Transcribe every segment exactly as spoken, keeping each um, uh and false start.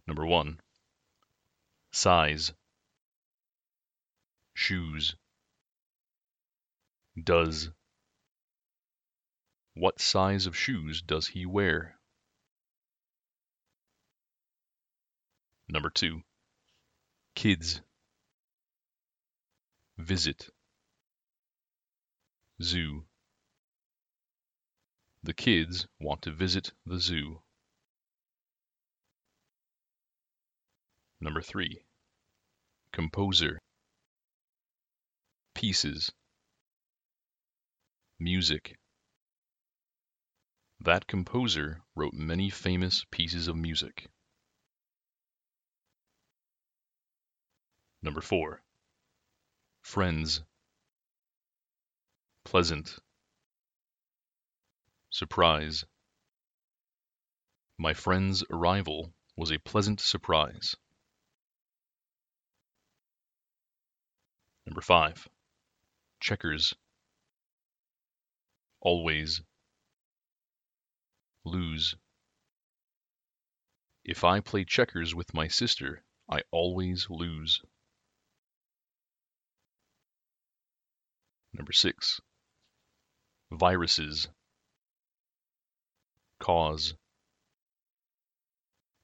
Number one. Size. Shoes. Does. What size of shoes does he wear? Number two. Kids. Visit. Zoo. The kids want to visit the zoo. Number three. Composer. Pieces. Music. That composer wrote many famous pieces of music. Number four. Friends. Pleasant. Surprise. My friend's arrival was a pleasant surprise. Number five. Checkers. Always. Lose. If I play checkers with my sister, I always lose. Number six. Viruses. Cause.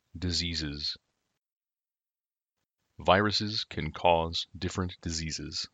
Diseases. Viruses can cause different diseases.